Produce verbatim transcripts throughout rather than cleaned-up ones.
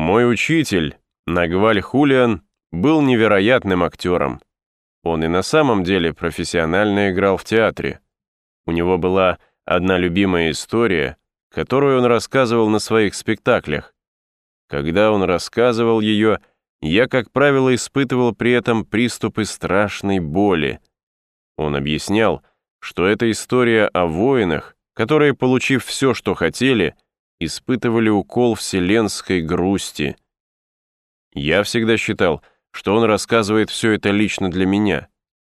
Мой учитель, Нагваль Хулиан, был невероятным актером. Он и на самом деле профессионально играл в театре. У него была одна любимая история, которую он рассказывал на своих спектаклях. Когда он рассказывал ее, я, как правило, испытывал при этом приступы страшной боли. Он объяснял, что это история о воинах, которые, получив все, что хотели, испытывали укол вселенской грусти. Я всегда считал, что он рассказывает все это лично для меня.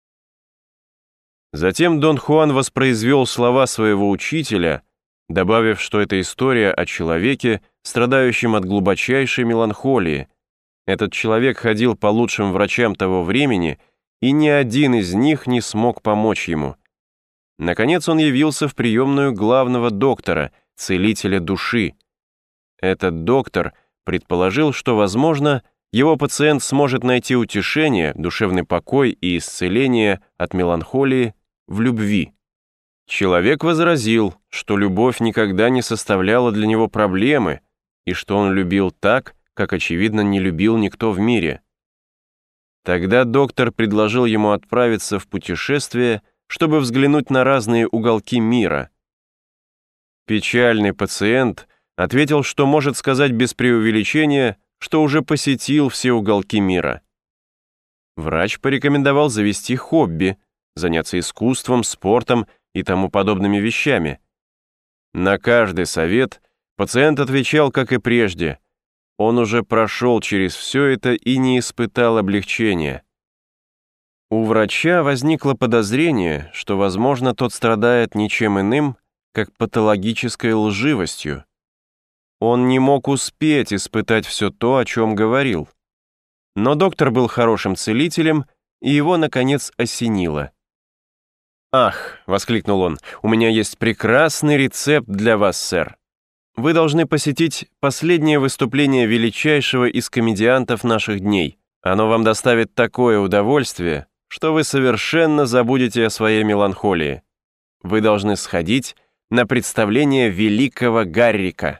Затем Дон Хуан воспроизвел слова своего учителя, добавив, что это история о человеке, страдающем от глубочайшей меланхолии. Этот человек ходил по лучшим врачам того времени, и ни один из них не смог помочь ему. Наконец он явился в приемную главного доктора, целителя души. Этот доктор предположил, что, возможно, его пациент сможет найти утешение, душевный покой и исцеление от меланхолии в любви. Человек возразил, что любовь никогда не составляла для него проблемы и что он любил так, как, очевидно, не любил никто в мире. Тогда доктор предложил ему отправиться в путешествие, чтобы взглянуть на разные уголки мира. Печальный пациент ответил, что может сказать без преувеличения, что уже посетил все уголки мира. Врач порекомендовал завести хобби, заняться искусством, спортом и тому подобными вещами. На каждый совет пациент отвечал, как и прежде. Он уже прошел через все это и не испытал облегчения. У врача возникло подозрение, что, возможно, тот страдает ничем иным, как патологической лживостью. Он не мог успеть испытать все то, о чем говорил. Но доктор был хорошим целителем, и его, наконец, осенило. «Ах!» — воскликнул он, — «у меня есть прекрасный рецепт для вас, сэр. Вы должны посетить последнее выступление величайшего из комедиантов наших дней. Оно вам доставит такое удовольствие, что вы совершенно забудете о своей меланхолии. Вы должны сходить на представление великого Гаррика».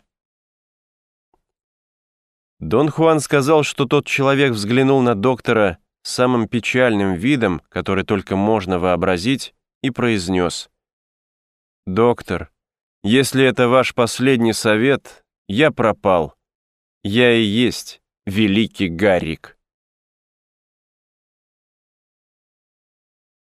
Дон Хуан сказал, что тот человек взглянул на доктора самым печальным видом, который только можно вообразить, и произнес: «Доктор, если это ваш последний совет, я пропал. Я и есть великий Гаррик».